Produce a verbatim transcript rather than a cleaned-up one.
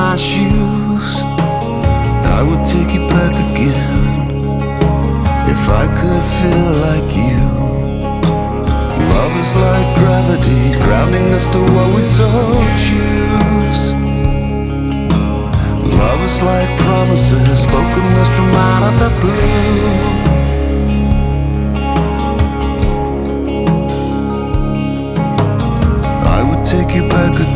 my shoes, I would take you back again. If I could feel like you. Love is like gravity, grounding us to what we so choose. Love is like promises, spoken words from out of the blue.